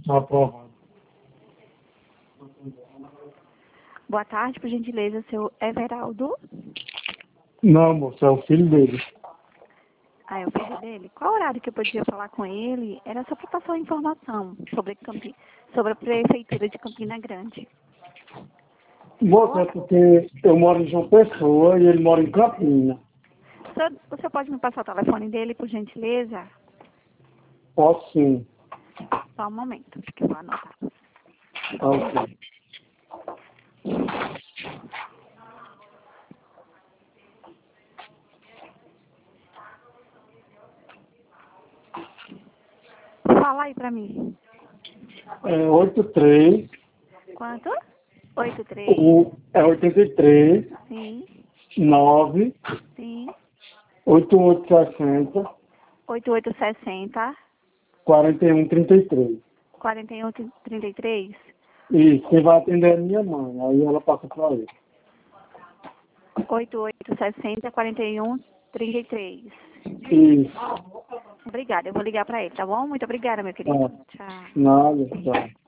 Aprovado. Boa tarde, por gentileza, seu Everaldo. Não, moço, é o filho dele. Ah, é o filho dele? Qual horário que eu podia falar com ele? Era só para passar uma informação sobre a Prefeitura de Campina Grande. Moço, é porque eu moro em João Pessoa e ele mora em Campina. Você pode me passar o telefone dele, por gentileza? Posso sim. Só um momento, que eu vou anotar. Ok. Fala aí pra mim. É 83, Quanto? 83? é 83, Sim, 9, sim. 8860, 8860 4133. 4133? Isso, quem vai atender é minha mãe, aí ela passa pra ele. 8860 4133. Isso, Obrigada, eu vou ligar pra ele, tá bom? Muito obrigada, meu querido. tá. Tchau. Nada, tá.